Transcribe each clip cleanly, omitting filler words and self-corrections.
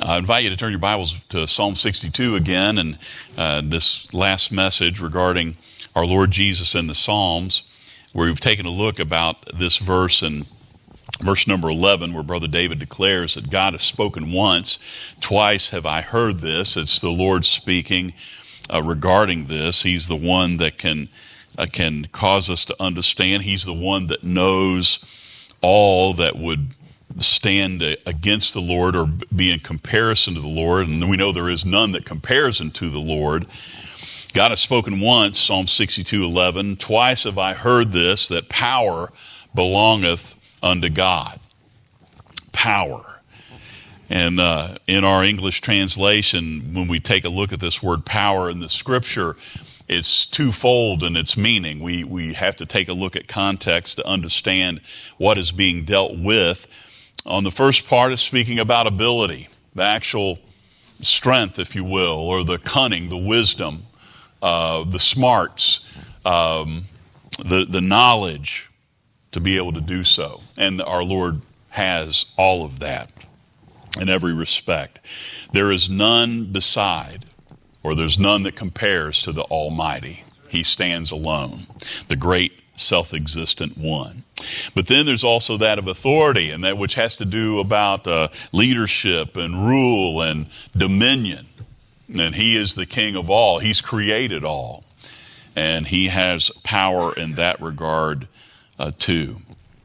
I invite you to turn your Bibles to Psalm 62 again, and this last message regarding our Lord Jesus in the Psalms, where we've taken a look about this verse in verse number 11, where Brother David declares that God has spoken once, twice have I heard this. It's the Lord speaking regarding this. He's the one that can cause us to understand. He's the one that knows all that would stand against the Lord or be in comparison to the Lord, and we know there is none that compares unto the Lord. God has spoken once, Psalm 62:11, twice have I heard this, that power belongeth unto God. Power. And in our English translation, when we take a look at this word power in the Scripture, it's twofold in its meaning. We have to take a look at context to understand what is being dealt with. On the first part, it's speaking about ability, the actual strength, if you will, or the cunning, the wisdom, the smarts, the knowledge to be able to do so. And our Lord has all of that in every respect. There is none beside, or there's none that compares to the Almighty. He stands alone, the great self-existent one. But then there's also that of authority, and that which has to do about leadership and rule and dominion. And He is the King of all. He's created all. And He has power in that regard too.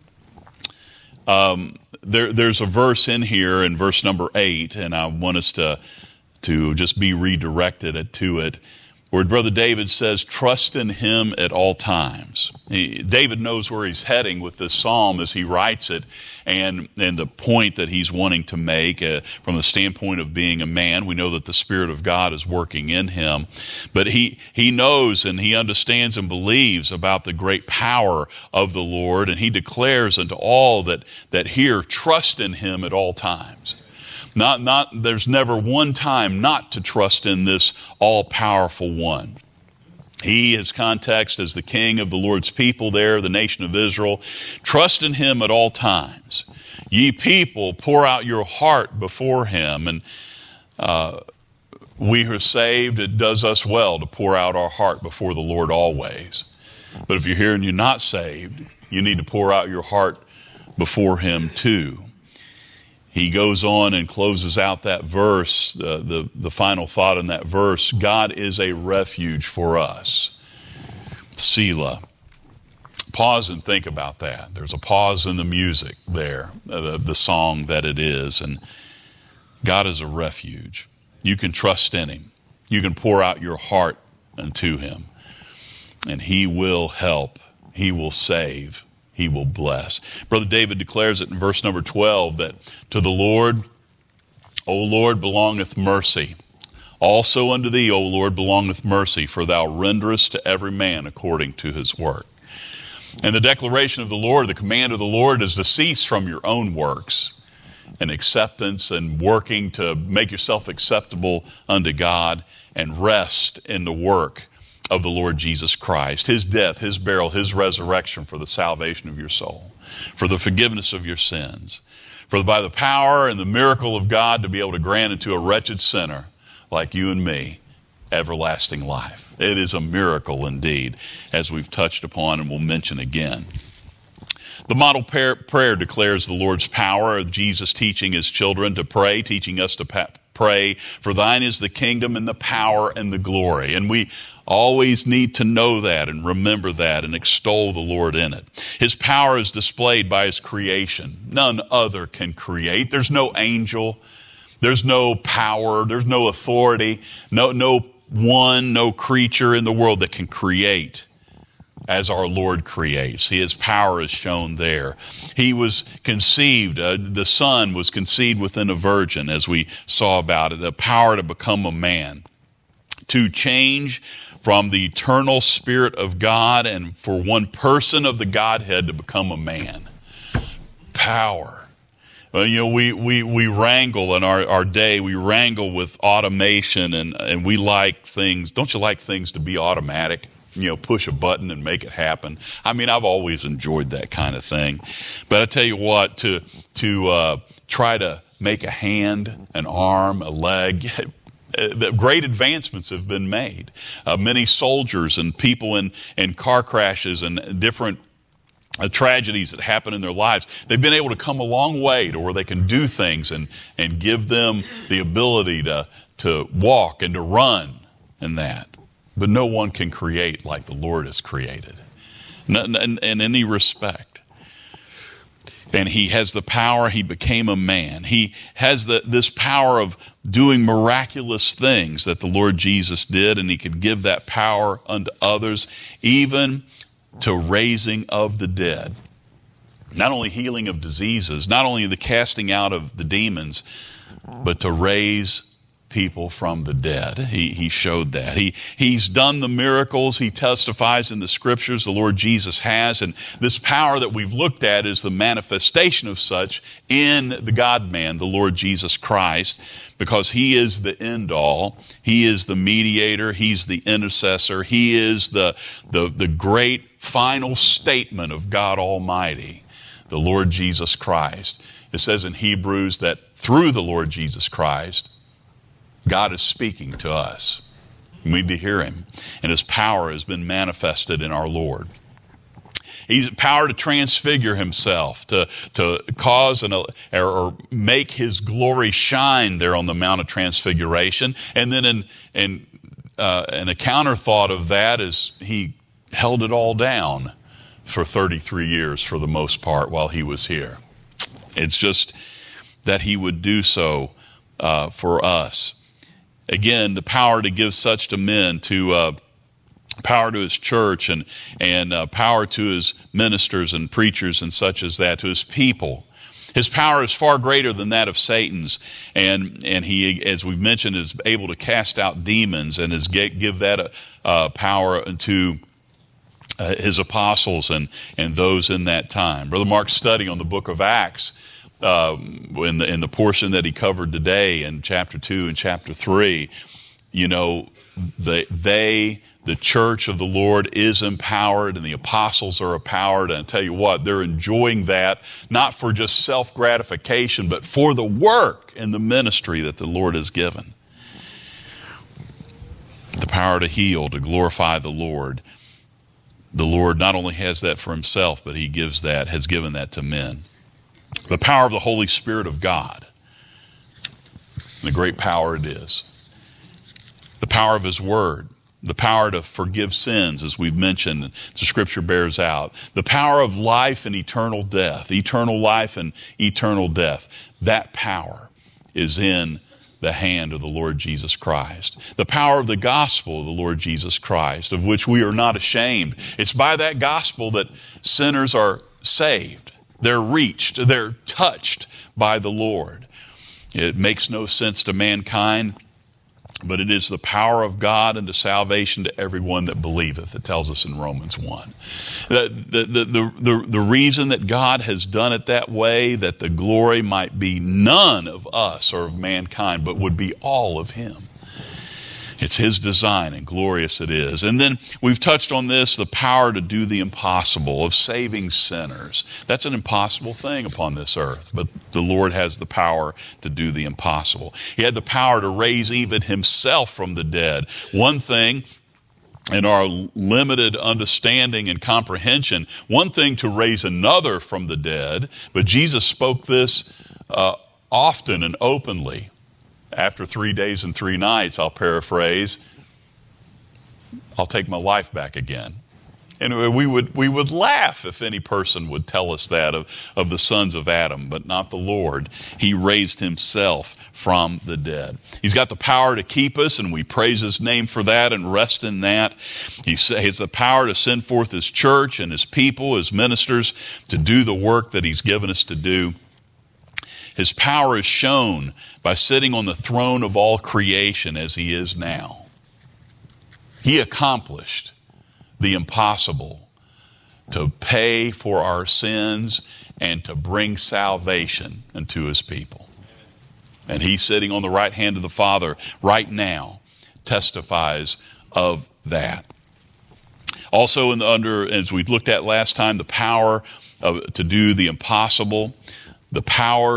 There's a verse in here in verse number 8, and I want us to just be redirected to it, where Brother David says, trust in Him at all times. David knows where he's heading with this psalm as he writes it, and the point that he's wanting to make from the standpoint of being a man. We know that the Spirit of God is working in him, but he knows and he understands and believes about the great power of the Lord, and he declares unto all that hear, trust in Him at all times. There's never one time not to trust in this all-powerful one. He is context as the King of the Lord's people there, the nation of Israel. Trust in Him at all times. Ye people, pour out your heart before Him. And we who are saved, it does us well to pour out our heart before the Lord always. But if you're here and you're not saved, you need to pour out your heart before Him too. He goes on and closes out that verse, the final thought in that verse, God is a refuge for us. Selah. Pause and think about that. There's a pause in the music there, the song that it is. And God is a refuge. You can trust in Him. You can pour out your heart unto Him. And He will help. He will save. He will bless. Brother David declares it in verse number 12 that to the Lord, O Lord, belongeth mercy. Also unto Thee, O Lord, belongeth mercy, for Thou renderest to every man according to his work. And the declaration of the Lord, the command of the Lord, is to cease from your own works and acceptance and working to make yourself acceptable unto God, and rest in the work of the Lord Jesus Christ, His death, His burial, His resurrection for the salvation of your soul, for the forgiveness of your sins, for by the power and the miracle of God to be able to grant unto a wretched sinner like you and me everlasting life. It is a miracle indeed, as we've touched upon and will mention again. The model prayer declares the Lord's power of Jesus teaching His children to pray, teaching us to pray, for Thine is the kingdom and the power and the glory. And we always need to know that and remember that and extol the Lord in it. His power is displayed by His creation. None other can create. There's no angel. There's no power. There's no authority. No creature in the world that can create as our Lord creates. His power is shown there. He was conceived, the Son was conceived within a virgin, as we saw about it, the power to become a man, to change from the eternal Spirit of God and for one person of the Godhead to become a man. Power. Well, we wrangle in our day, we wrangle with automation and we like things. Don't you like things to be automatic? Push a button and make it happen. I mean, I've always enjoyed that kind of thing. But I tell you what, to try to make a hand, an arm, a leg. Great advancements have been made. Many soldiers and people in car crashes and different tragedies that happen in their lives, they've been able to come a long way to where they can do things and give them the ability to walk and to run and that. But no one can create like the Lord has created in any respect. And he has the power. He became a man. He has this power of doing miraculous things that the Lord Jesus did, and he could give that power unto others, even to raising of the dead. Not only healing of diseases, not only the casting out of the demons, but to raise people from the dead. He showed that. He's done the miracles. He testifies in the scriptures the Lord Jesus has. And this power that we've looked at is the manifestation of such in the God-man, the Lord Jesus Christ, because he is the end all. He is the mediator. He's the intercessor. He is the great final statement of God Almighty, the Lord Jesus Christ. It says in Hebrews that through the Lord Jesus Christ, God is speaking to us. We need to hear him. And his power has been manifested in our Lord. He's power to transfigure himself, to cause or make his glory shine there on the Mount of Transfiguration. And then and a counter thought of that is he held it all down for 33 years for the most part while he was here. It's just that he would do so for us. Again, the power to give such to men, to power to his church and power to his ministers and preachers and such as that, to his people. His power is far greater than that of Satan's, and he, as we've mentioned, is able to cast out demons and give that power to his apostles and those in that time. Brother Mark's study on the book of Acts, in the portion that he covered today in chapter 2 and chapter 3, the church of the Lord is empowered and the apostles are empowered. And I tell you what, they're enjoying that, not for just self-gratification, but for the work and the ministry that the Lord has given. The power to heal, to glorify the Lord. The Lord not only has that for himself, but he has given that to men. The power of the Holy Spirit of God. The great power it is. The power of his word. The power to forgive sins, as we've mentioned, the scripture bears out. The power of life and eternal death. Eternal life and eternal death. That power is in the hand of the Lord Jesus Christ. The power of the gospel of the Lord Jesus Christ, of which we are not ashamed. It's by that gospel that sinners are saved. They're reached. They're touched by the Lord. It makes no sense to mankind, but it is the power of God unto salvation to everyone that believeth. It tells us in Romans 1. The reason that God has done it that way, that the glory might be none of us or of mankind, but would be all of him. It's his design, and glorious it is. And then we've touched on this, the power to do the impossible, of saving sinners. That's an impossible thing upon this earth, but the Lord has the power to do the impossible. He had the power to raise even himself from the dead. One thing, in our limited understanding and comprehension, one thing to raise another from the dead, but Jesus spoke this often and openly. After 3 days and 3 nights, I'll paraphrase, I'll take my life back again. And we would laugh if any person would tell us that of the sons of Adam, but not the Lord. He raised himself from the dead. He's got the power to keep us, and we praise his name for that and rest in that. He has the power to send forth his church and his people, his ministers, to do the work that he's given us to do. His power is shown by sitting on the throne of all creation as he is now. He accomplished the impossible to pay for our sins and to bring salvation unto his people. And he sitting on the right hand of the Father right now testifies of that. Also, as we looked at last time, the power to do the impossible, the power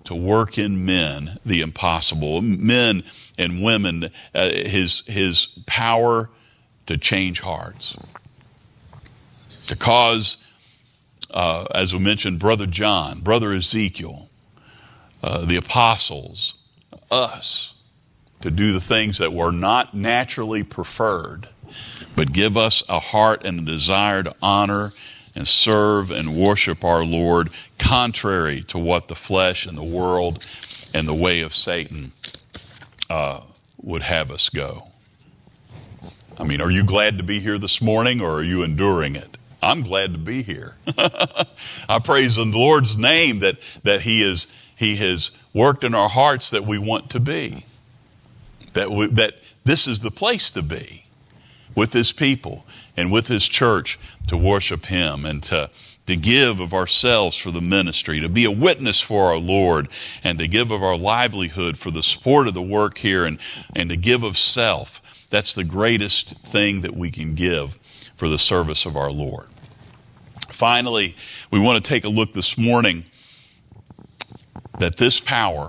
to work in men the impossible. Men and women, his power to change hearts. To cause, as we mentioned, Brother John, Brother Ezekiel, the apostles, us, to do the things that were not naturally preferred, but give us a heart and a desire to honor and serve and worship our Lord, contrary to what the flesh and the world and the way of Satan would have us go. I mean, are you glad to be here this morning, or are you enduring it? I'm glad to be here. I praise the Lord's name that He has worked in our hearts that we want to be. That this is the place to be, with His people and with His church, to worship Him and to give of ourselves for the ministry, to be a witness for our Lord, and to give of our livelihood for the support of the work here, and to give of self. That's the greatest thing that we can give for the service of our Lord. Finally, we want to take a look this morning that this power,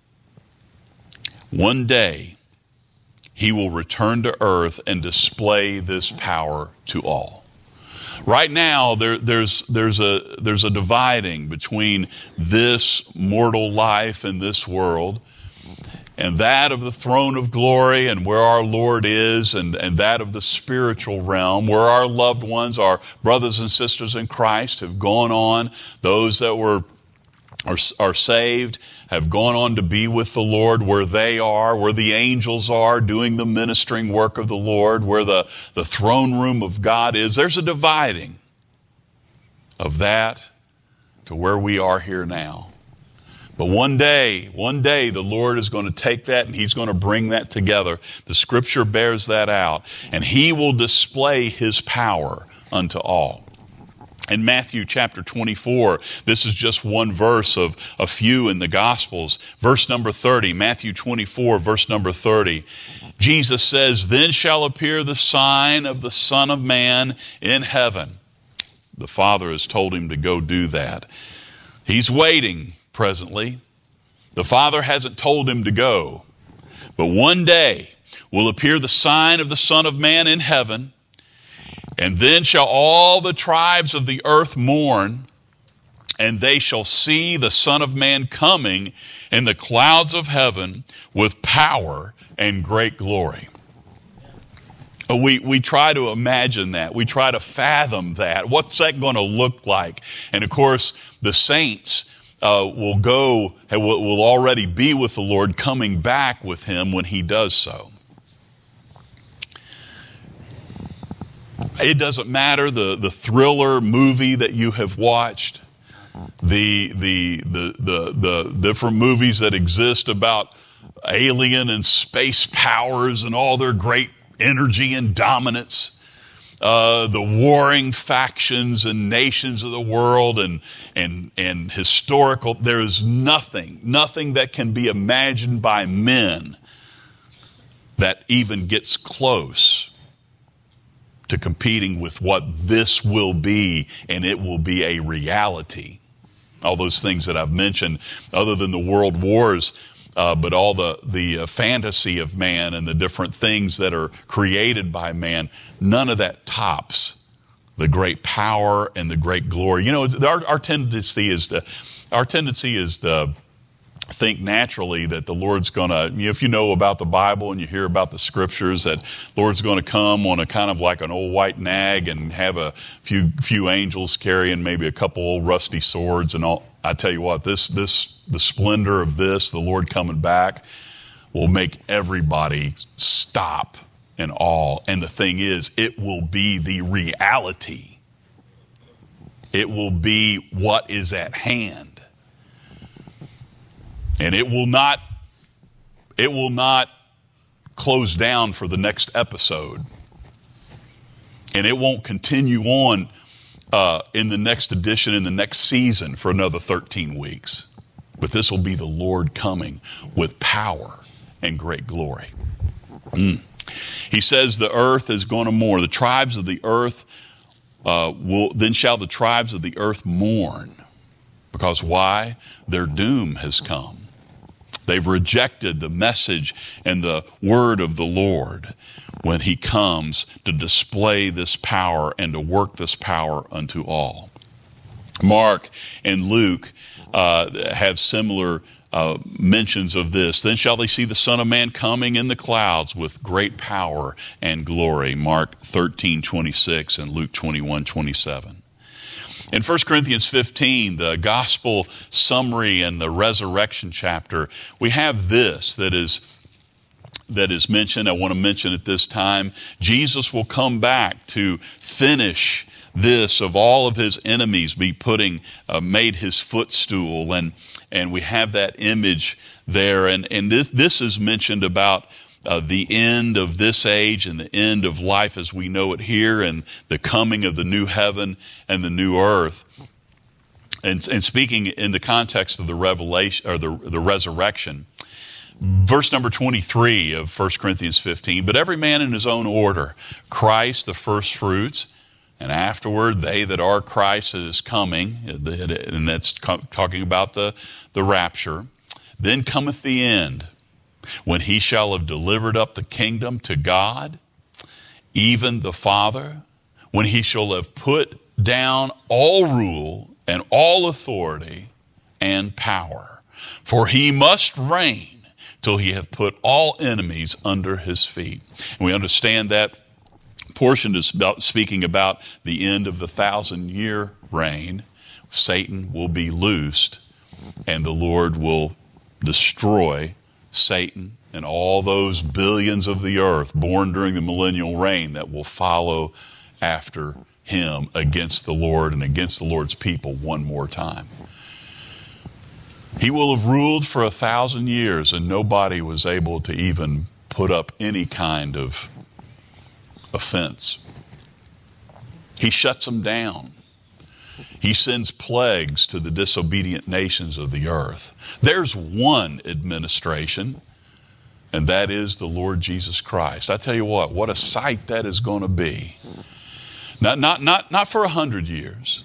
one day, He will return to earth and display this power to all. Right now, there's a dividing between this mortal life and this world, and that of the throne of glory and where our Lord is, and that of the spiritual realm, where our loved ones, our brothers and sisters in Christ, have gone on. Those that are saved have gone on to be with the Lord, where they are, where the angels are doing the ministering work of the Lord, where the throne room of God is. There's a dividing of that to where we are here now. But one day, the Lord is going to take that and He's going to bring that together. The Scripture bears that out. And He will display His power unto all. In Matthew chapter 24, this is just one verse of a few in the Gospels. Verse number 30, Matthew 24, verse number 30. Jesus says, "Then shall appear the sign of the Son of Man in heaven." The Father has told Him to go do that. He's waiting presently. The Father hasn't told Him to go. But one day will appear the sign of the Son of Man in heaven. And then shall all the tribes of the earth mourn, and they shall see the Son of Man coming in the clouds of heaven with power and great glory. We try to imagine that. We try to fathom that. What's that going to look like? And of course, the saints will already be with the Lord, coming back with Him when He does so. It doesn't matter the thriller movie that you have watched, the different movies that exist about alien and space powers and all their great energy and dominance, the warring factions and nations of the world and historical. There is nothing that can be imagined by men that even gets close to competing with what this will be, and it will be a reality. All those things that I've mentioned, other than the world wars, but all the fantasy of man and the different things that are created by man, none of that tops the great power and the great glory. You know, our tendency is to think naturally that the Lord's going to, if you know about the Bible and you hear about the Scriptures, that Lord's going to come on a kind of like an old white nag and have a few angels carrying maybe a couple old rusty swords and all. I tell you what, the splendor of this, the Lord coming back, will make everybody stop in awe. And the thing is, it will be the reality. It will be what is at hand. And it will not close down for the next episode. And it won't continue on in the next edition, in the next season for another 13 weeks. But this will be the Lord coming with power and great glory. He says the earth is going to mourn. The tribes of the earth then shall the tribes of the earth mourn. Because why? Their doom has come. They've rejected the message and the word of the Lord when he comes to display this power and to work this power unto all. Mark and Luke have similar mentions of this. Then shall they see the Son of Man coming in the clouds with great power and glory. Mark 13:26 and Luke 21:27. In 1 Corinthians 15, the gospel summary and the resurrection chapter, we have this that is mentioned. I want to mention at this time. Jesus will come back to finish this of all of his enemies be made his footstool, and we have that image there, and this is mentioned about the end of this age and the end of life as we know it here, and the coming of the new heaven and the new earth. And speaking in the context of the revelation or the resurrection, verse number 23 of 1 Corinthians 15, but every man in his own order, Christ the first fruits, and afterward they that are Christ is coming, and that's talking about the rapture. Then cometh the end, when he shall have delivered up the kingdom to God, even the Father, when he shall have put down all rule and all authority and power. For he must reign till he hath put all enemies under his feet. And we understand that portion is speaking about the end of the 1,000-year reign. Satan will be loosed, and the Lord will destroy Satan and all those billions of the earth born during the millennial reign that will follow after him against the Lord and against the Lord's people one more time. He will have ruled for 1,000 years, and nobody was able to even put up any kind of offense. He shuts them down. He sends plagues to the disobedient nations of the earth. There's one administration, and that is the Lord Jesus Christ. I tell you what a sight that is going to be. Not for 100 years,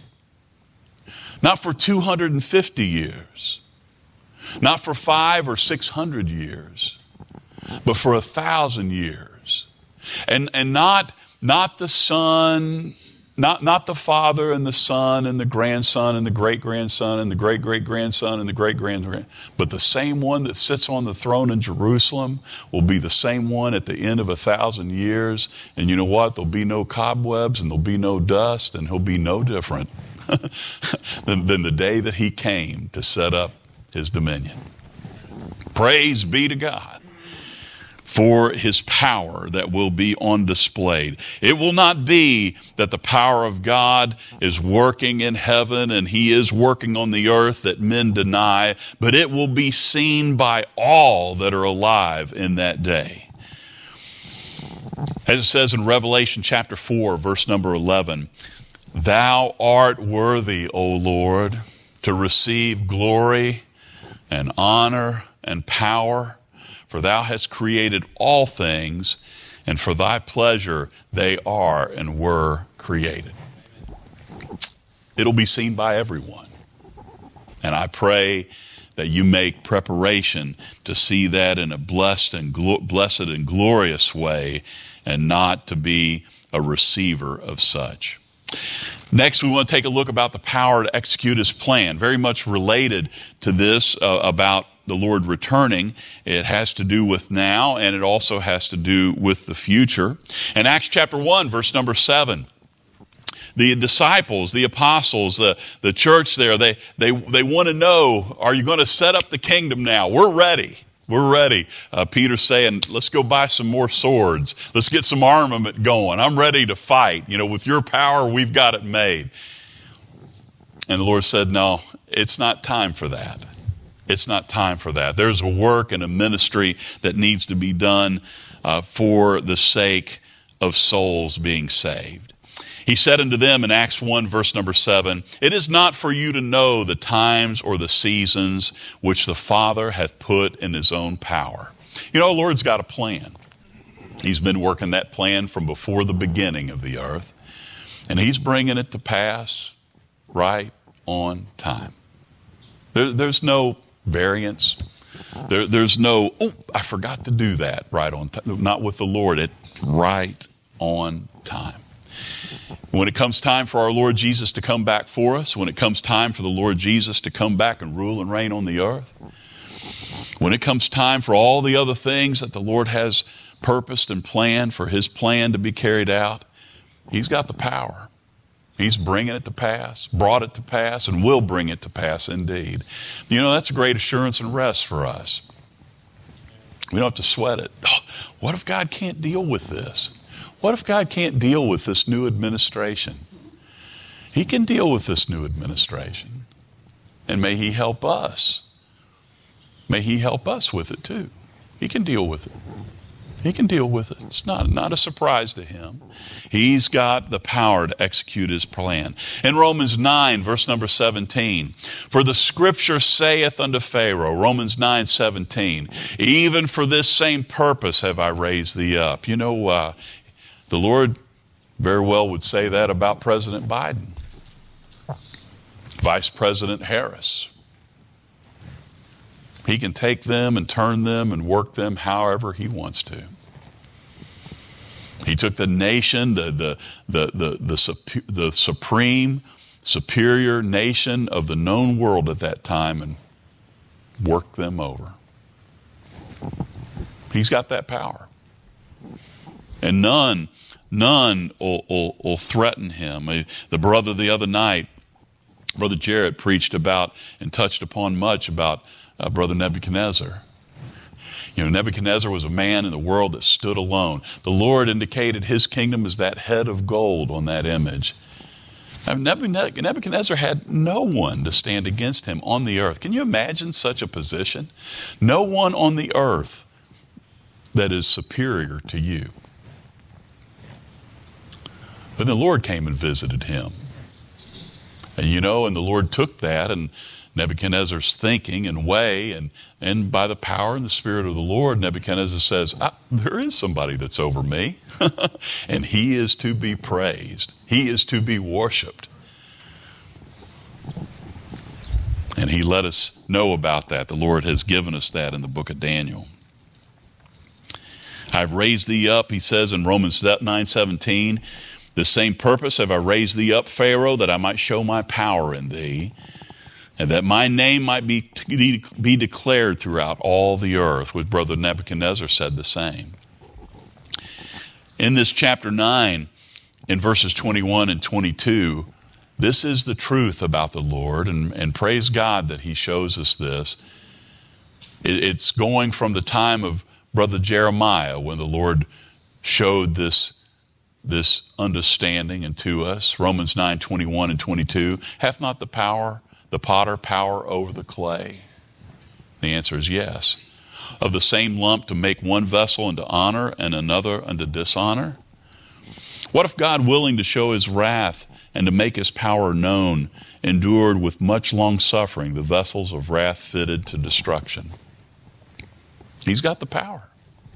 not for 250 years, not for 500 or 600 years, but for 1,000 years. And not the Son, not the Father and the Son and the grandson and the great-grandson and the great-great-grandson and the great-grandson, but the same one that sits on the throne in Jerusalem will be the same one at the end of 1,000 years. And you know what? There'll be no cobwebs and there'll be no dust, and he'll be no different than the day that he came to set up his dominion. Praise be to God for his power that will be on display. It will not be that the power of God is working in heaven and he is working on the earth that men deny, but it will be seen by all that are alive in that day. As it says in Revelation chapter 4, verse number 11, "Thou art worthy, O Lord, to receive glory and honor and power, for thou hast created all things, and for thy pleasure they are and were created." It'll be seen by everyone. And I pray that you make preparation to see that in a blessed and glorious way, and not to be a receiver of such. Next, we want to take a look about the power to execute his plan. Very much related to this about the Lord returning. It has to do with now, and it also has to do with the future. In Acts chapter 1, verse number 7, the disciples, the apostles, the church there, they want to know, are you going to set up the kingdom now? We're ready. We're ready. Peter's saying, let's go buy some more swords. Let's get some armament going. I'm ready to fight. With your power, we've got it made. And the Lord said, no, it's not time for that. It's not time for that. There's a work and a ministry that needs to be done for the sake of souls being saved. He said unto them in Acts 1, verse number 7, "It is not for you to know the times or the seasons which the Father hath put in his own power." The Lord's got a plan. He's been working that plan from before the beginning of the earth, and he's bringing it to pass right on time. There's no variance. There's no, I forgot to do that right on time. Not with the Lord. It's right on time. When it comes time for our Lord Jesus to come back for us, when it comes time for the Lord Jesus to come back and rule and reign on the earth, when it comes time for all the other things that the Lord has purposed and planned for his plan to be carried out, he's got the power. He's bringing it to pass, brought it to pass, and will bring it to pass indeed. You know, that's a great assurance and rest for us. We don't have to sweat it. Oh, what if God can't deal with this? What if God can't deal with this new administration? He can deal with this new administration. And may he help us. May he help us with it too. He can deal with it. He can deal with it. It's not a surprise to him. He's got the power to execute his plan. In Romans 9, verse number 17, for the scripture saith unto Pharaoh, Romans 9:17, even for this same purpose have I raised thee up. You know, the Lord very well would say that about President Biden, Vice President Harris. He can take them and turn them and work them however he wants to. He took the nation, the supreme, superior nation of the known world at that time, and worked them over. He's got that power. And none will threaten him. The brother the other night, Brother Jarrett, preached about and touched upon much about Brother Nebuchadnezzar. You know, Nebuchadnezzar was a man in the world that stood alone. The Lord indicated his kingdom as that head of gold on that image. Nebuchadnezzar had no one to stand against him on the earth. Can you imagine such a position? No one on the earth that is superior to you. But the Lord came and visited him. And you know, and the Lord took that and Nebuchadnezzar's thinking and way, and by the power and the Spirit of the Lord, Nebuchadnezzar says, there is somebody that's over me, and he is to be praised. He is to be worshiped. And he let us know about that. The Lord has given us that in the book of Daniel. I've raised thee up, he says in Romans 9:17, the same purpose have I raised thee up, Pharaoh, that I might show my power in thee, and that my name might be declared throughout all the earth, which Brother Nebuchadnezzar said the same. In this chapter 9, in verses 21 and 22, this is the truth about the Lord, and praise God that he shows us this. It's going from the time of Brother Jeremiah, when the Lord showed this understanding unto us. Romans 9:21 and 22, hath not the potter power over the clay? The answer is yes. Of the same lump to make one vessel unto honor and another unto dishonor? What if God, willing to show his wrath and to make his power known, endured with much long suffering the vessels of wrath fitted to destruction? He's got the power.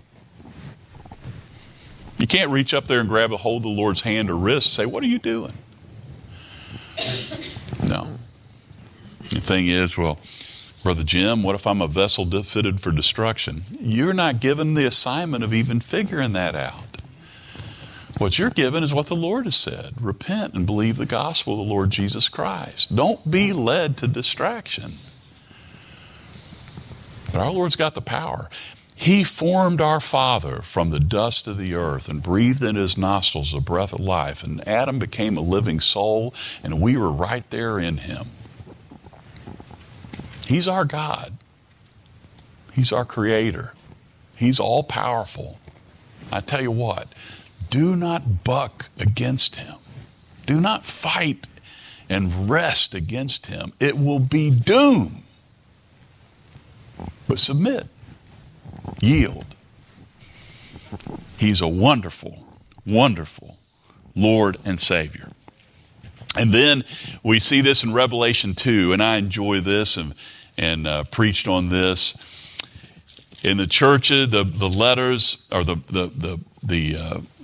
You can't reach up there and grab a hold of the Lord's hand or wrist and say, what are you doing? No. The thing is, well, Brother Jim, what if I'm a vessel fitted for destruction? You're not given the assignment of even figuring that out. What you're given is what the Lord has said. Repent and believe the gospel of the Lord Jesus Christ. Don't be led to distraction. But our Lord's got the power. He formed our father from the dust of the earth and breathed in his nostrils the breath of life. And Adam became a living soul, and we were right there in him. He's our God. He's our creator. He's all powerful. I tell you what, do not buck against him. Do not fight and wrest against him. It will be doom. But submit. Yield. He's a wonderful, wonderful Lord and Savior. And then we see this in Revelation 2, and I enjoy this and preached on this. In the churches, the letters, or the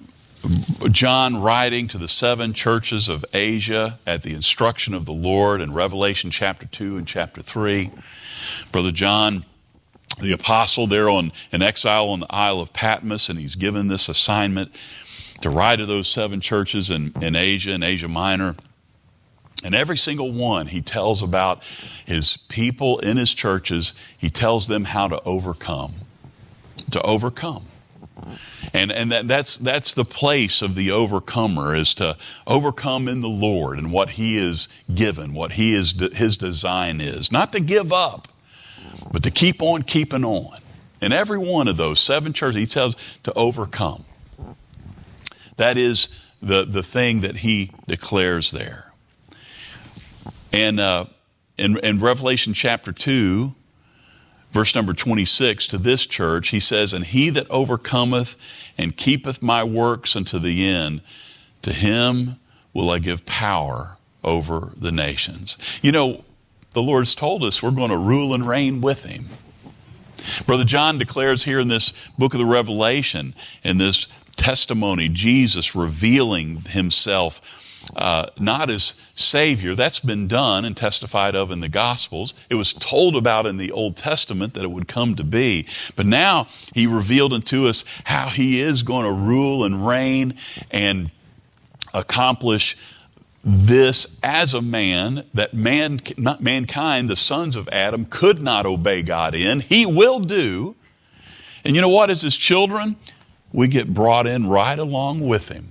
John writing to the 7 churches of Asia at the instruction of the Lord in Revelation chapter 2 and chapter 3. Brother John, the apostle, there in exile on the Isle of Patmos, and he's given this assignment to write to those 7 churches in Asia and Asia Minor. And every single one, he tells about his people in his churches. He tells them how to overcome. To overcome. And that's the place of the overcomer, is to overcome in the Lord and what he is given, what his design is. Not to give up, but to keep on keeping on. In every one of those 7 churches, he tells to overcome. That is the thing that he declares there. And in Revelation chapter 2, verse number 26, to this church, he says, "And he that overcometh and keepeth my works unto the end, to him will I give power over the nations." You know, the Lord's told us we're going to rule and reign with him. Brother John declares here in this book of the Revelation, in this testimony, Jesus revealing himself not as Savior. That's been done and testified of in the Gospels. It was told about in the Old Testament that it would come to be. But now he revealed unto us how he is going to rule and reign and accomplish this as a man that mankind, the sons of Adam, could not obey God in. He will do. And you know what? As his children, we get brought in right along with him.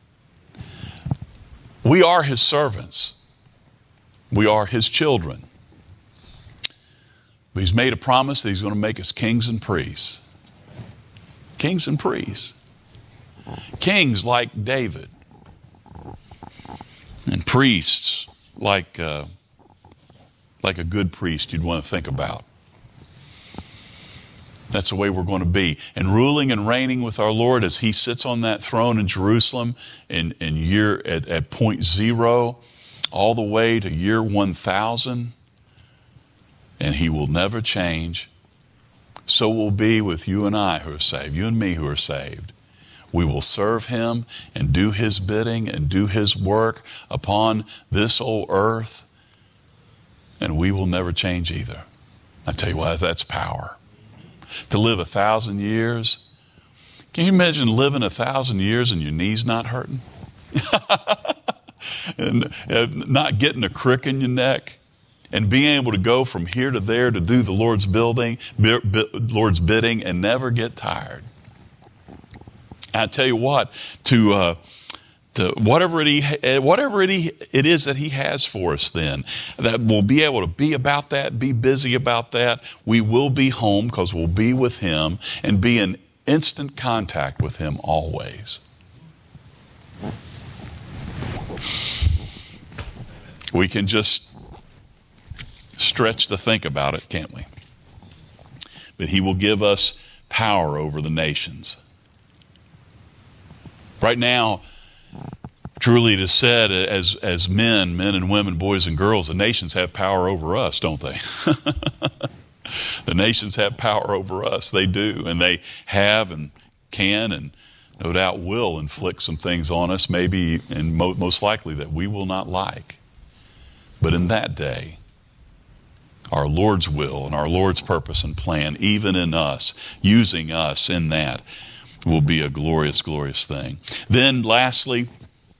We are his servants. We are his children. But he's made a promise that he's going to make us kings and priests. Kings and priests. Kings like David. And priests like a good priest you'd want to think about. That's the way we're going to be. And ruling and reigning with our Lord as he sits on that throne in Jerusalem at point 0 all the way to year 1000. And he will never change. So will be with you and I who are saved, you and me who are saved. We will serve him and do his bidding and do his work upon this old earth. And we will never change either. I tell you what, that's power. To live 1,000 years. Can you imagine living 1,000 years and your knees not hurting? and not getting a crick in your neck? And being able to go from here to there to do the Lord's bidding and never get tired. I tell you what, to whatever it is that he has for us then, that we'll be able to be about that, be busy about that. We will be home because we'll be with him and be in instant contact with him always. We can just stretch to think about it, can't we? But he will give us power over the nations. Right now, truly it is said, as men and women, boys and girls, the nations have power over us, don't they? The nations have power over us. They do. And they have and can and no doubt will inflict some things on us, maybe and most likely that we will not like. But in that day, our Lord's will and our Lord's purpose and plan, even in us, using us in that, will be a glorious, glorious thing. Then lastly,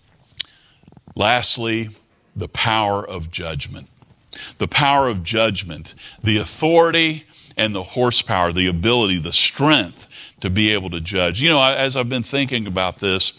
the power of judgment. The power of judgment, the authority and the horsepower, the ability, the strength to be able to judge. You know, as I've been thinking about this,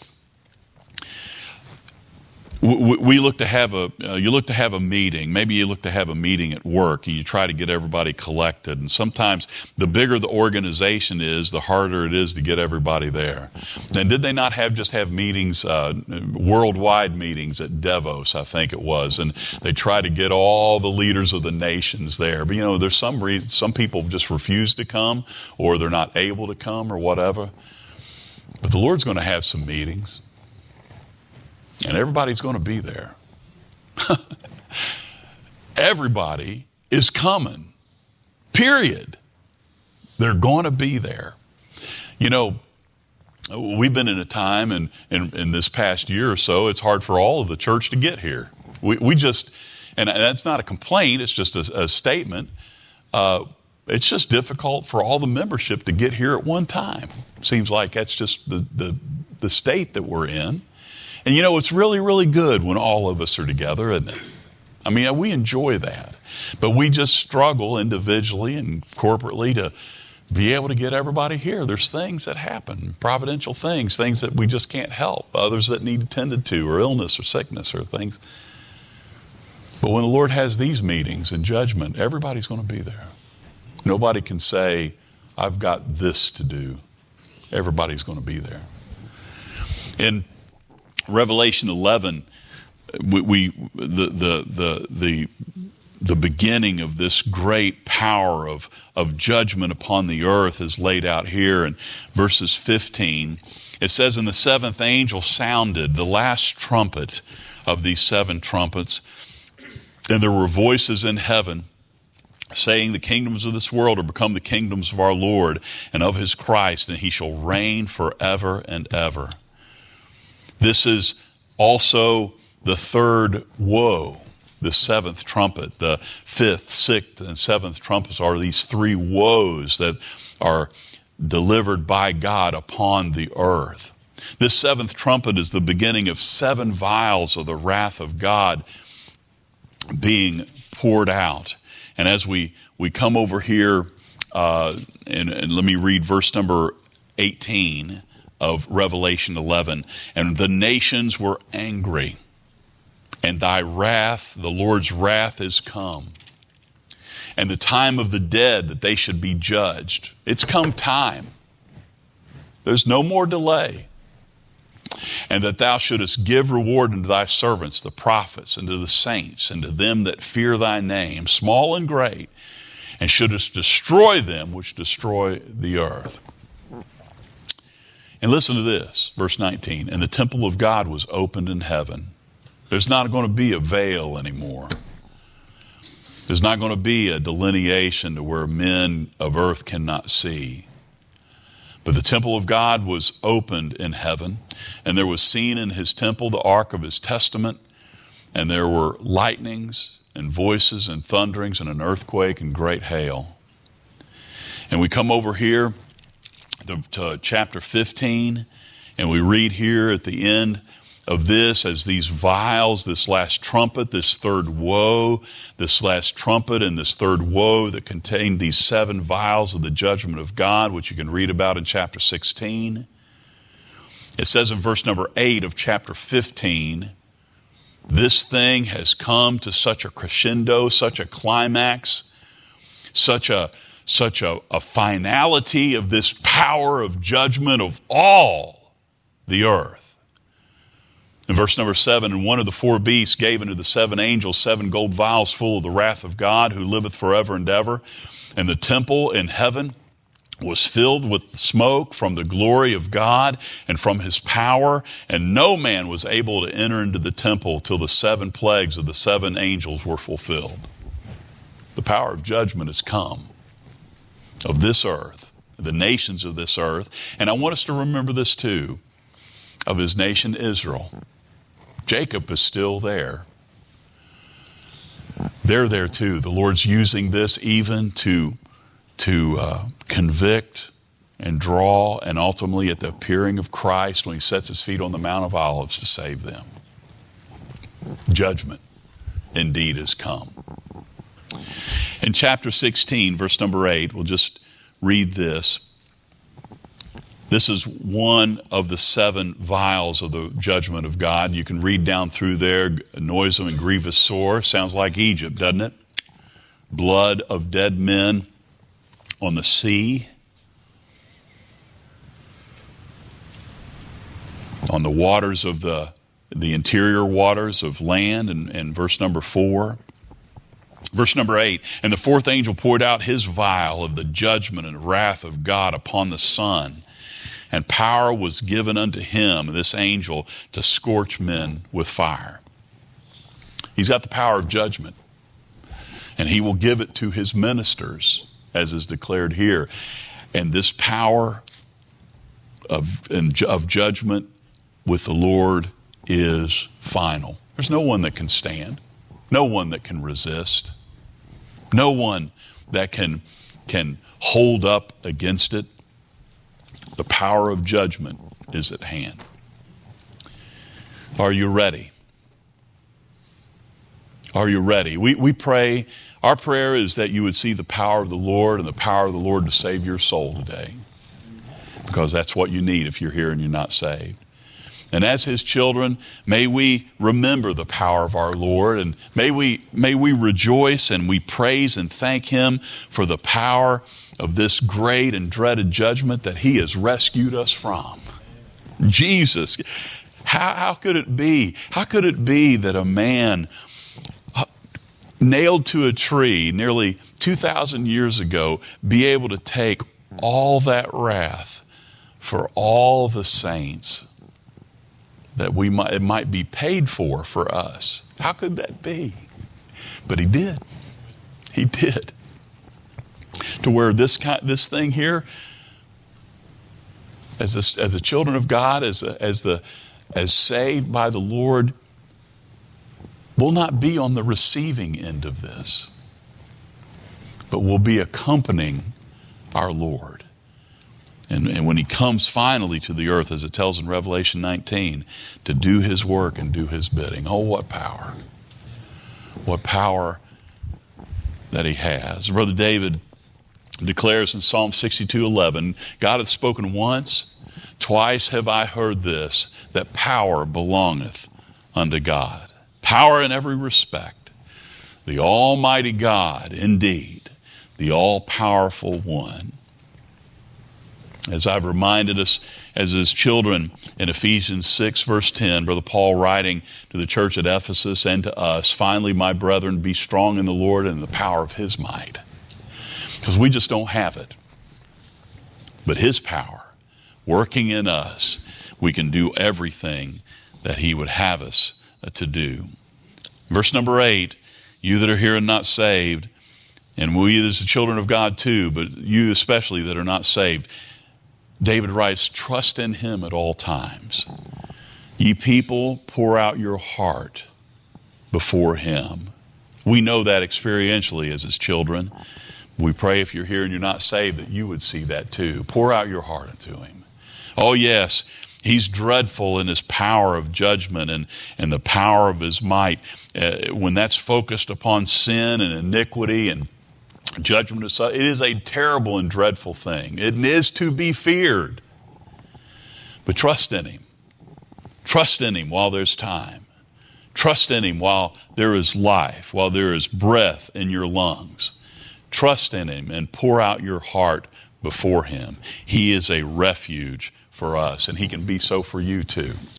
we look to have you look to have a meeting. Maybe you look to have a meeting at work and you try to get everybody collected. And sometimes the bigger the organization is, the harder it is to get everybody there. And did they not have meetings, worldwide meetings at Davos, I think it was. And they try to get all the leaders of the nations there. But you know, there's some reason, some people just refuse to come or they're not able to come or whatever. But the Lord's going to have some meetings. And everybody's going to be there. Everybody is coming. Period. They're going to be there. You know, We've been in a time in this past year or so, it's hard for all of the church to get here. We just, and that's not a complaint, it's just a statement. It's just difficult for all the membership to get here at one time. Seems like that's just the state that we're in. And it's really, really good when all of us are together, isn't it? I mean, we enjoy that. But we just struggle individually and corporately to be able to get everybody here. There's things that happen, providential things that we just can't help, others that need attended to, or illness or sickness or things. But when the Lord has these meetings and judgment, everybody's going to be there. Nobody can say, I've got this to do. Everybody's going to be there. In Revelation 11, the beginning of this great power of judgment upon the earth is laid out here in verses 15. It says, and the seventh angel sounded the last trumpet of these seven trumpets, and there were voices in heaven saying, the kingdoms of this world are become the kingdoms of our Lord and of his Christ, and he shall reign forever and ever. This is also the third woe, the seventh trumpet. The fifth, sixth, and seventh trumpets are these three woes that are delivered by God upon the earth. This seventh trumpet is the beginning of 7 vials of the wrath of God being poured out. And as we come over here, and let me read verse number 18 of Revelation 11. And the nations were angry, and thy wrath, the Lord's wrath, is come. And the time of the dead that they should be judged. It's come time. There's no more delay. And that thou shouldest give reward unto thy servants, the prophets, and to the saints, and to them that fear thy name, small and great, and shouldest destroy them which destroy the earth. And listen to this, verse 19. And the temple of God was opened in heaven. There's not going to be a veil anymore. There's not going to be a delineation to where men of earth cannot see. But the temple of God was opened in heaven, and there was seen in his temple the ark of his testament, and there were lightnings and voices and thunderings and an earthquake and great hail. And we come over here to chapter 15, and we read here at the end of this, as these vials, this last trumpet, this third woe, this last trumpet and this third woe that contained these 7 vials of the judgment of God, which you can read about in chapter 16. It says in verse number 8 of chapter 15, this thing has come to such a crescendo, such a climax, such a finality of this power of judgment of all the earth. In verse number 7, and one of the 4 beasts gave unto the 7 angels 7 gold vials full of the wrath of God, who liveth forever and ever. And the temple in heaven was filled with smoke from the glory of God and from his power, and no man was able to enter into the temple till the 7 plagues of the 7 angels were fulfilled. The power of judgment has come of this earth, the nations of this earth. And I want us to remember this too, of his nation Israel. Jacob is still there. They're there too. The Lord's using this even to convict and draw, and ultimately at the appearing of Christ when he sets his feet on the Mount of Olives to save them. Judgment indeed has come. In chapter 16, verse number 8, we'll just read this. This is one of the 7 vials of the judgment of God. You can read down through there, noisome and grievous sore. Sounds like Egypt, doesn't it? Blood of dead men on the sea. On the waters of the interior waters of land, and verse number 4. Verse number 8, and the 4th angel poured out his vial of the judgment and wrath of God upon the sun. And power was given unto him, this angel, to scorch men with fire. He's got the power of judgment. And he will give it to his ministers, as is declared here. And this power of judgment with the Lord is final. There's no one that can stand, no one that can resist, no one that can hold up against it. The power of judgment is at hand. Are you ready? Are you ready? We pray, our prayer is that you would see the power of the Lord and the power of the Lord to save your soul today. Because that's what you need if you're here and you're not saved. And as His children, may we remember the power of our Lord, and may we rejoice and we praise and thank Him for the power of this great and dreaded judgment that He has rescued us from. Jesus, how could it be? How could it be that a man nailed to a tree nearly 2,000 years ago be able to take all that wrath for all the saints, that it might be paid for us? How could that be? But He did. He did. To where this thing here, as the children of God, as saved by the Lord, will not be on the receiving end of this, but will be accompanying our Lord. And when He comes finally to the earth, as it tells in Revelation 19, to do His work and do His bidding. Oh, what power. What power that He has. Brother David declares in Psalm 62:11, God hath spoken once, twice have I heard this, that power belongeth unto God. Power in every respect. The Almighty God, indeed, the all-powerful one. As I've reminded us as His children in Ephesians 6, verse 10, Brother Paul writing to the church at Ephesus and to us, finally, my brethren, be strong in the Lord and in the power of His might. Because we just don't have it. But His power, working in us, we can do everything that He would have us to do. Verse number 8, you that are here and not saved, and we as the children of God too, but you especially that are not saved, David writes, trust in Him at all times. Ye people, pour out your heart before Him. We know that experientially as His children. We pray if you're here and you're not saved that you would see that too. Pour out your heart unto Him. Oh yes, He's dreadful in His power of judgment and the power of His might. When that's focused upon sin and iniquity and judgment, it is a terrible and dreadful thing. It is to be feared. But trust in Him. Trust in Him while there's time. Trust in Him while there is life, while there is breath in your lungs. Trust in Him and pour out your heart before Him. He is a refuge for us, and He can be so for you too.